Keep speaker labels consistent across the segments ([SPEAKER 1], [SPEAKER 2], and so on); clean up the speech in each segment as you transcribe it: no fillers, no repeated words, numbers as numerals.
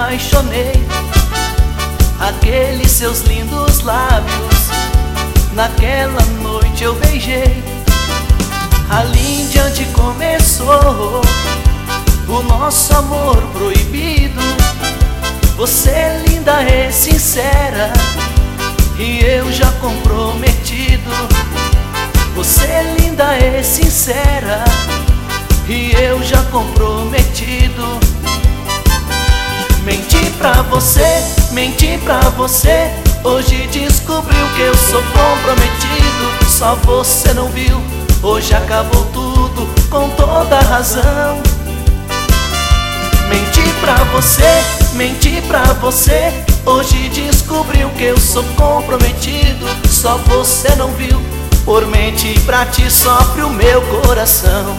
[SPEAKER 1] apaixonei. Aqueles seus lindos lábios, naquela noite eu beijei. Ali em diante começou o nosso amor proibido. Você é linda e sincera, e eu já comprometido. Você é linda e sincera, e eu já comprometido. Menti pra você, hoje descobriu que eu sou comprometido. Só você não viu, hoje acabou tudo, com toda razão. Menti pra você, hoje descobriu que eu sou comprometido. Só você não viu, por mentir pra ti sofre o meu coração.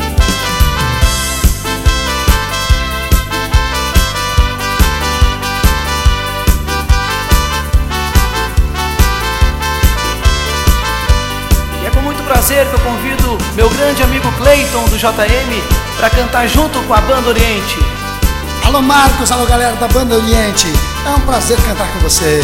[SPEAKER 1] E é com muito prazer que eu convido meu grande amigo Cleiton do JM pra cantar junto com a Banda Oriente.
[SPEAKER 2] Alô Marcos, alô galera da Banda Oriente, é um prazer cantar com vocês.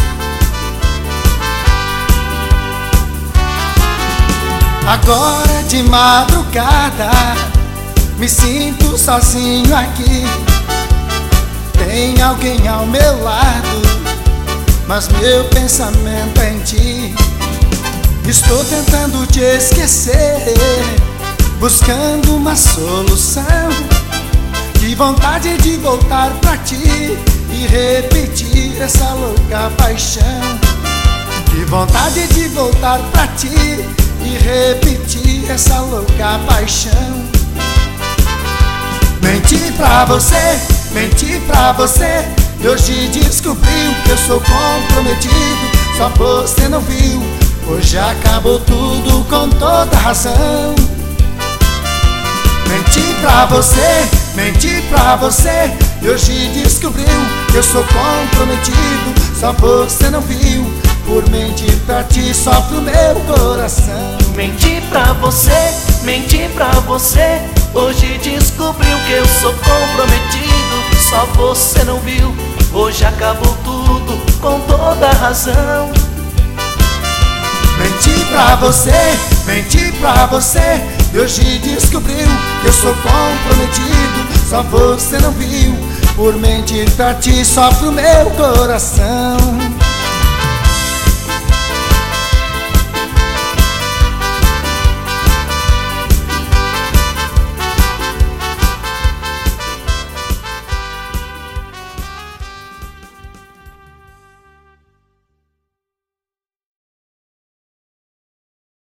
[SPEAKER 2] Agora de madrugada, me sinto sozinho aqui. Tem alguém ao meu lado, mas meu pensamento é em ti. Estou tentando te esquecer, buscando uma solução. Que vontade de voltar pra ti e repetir essa louca paixão. Que vontade de voltar pra ti e repetir essa louca paixão. Menti pra você, e hoje descobriu que eu sou comprometido. Só você não viu, hoje acabou tudo, com toda razão. Menti pra você, e hoje descobriu que eu sou comprometido. Só você não viu, por mentir pra ti sofre o meu coração.
[SPEAKER 1] Menti pra você, hoje descobriu que eu sou comprometido. Só você não viu, hoje acabou tudo, com toda razão.
[SPEAKER 2] Menti pra você, e hoje descobriu que eu sou comprometido. Só você não viu, por mentir pra ti sofre o meu coração.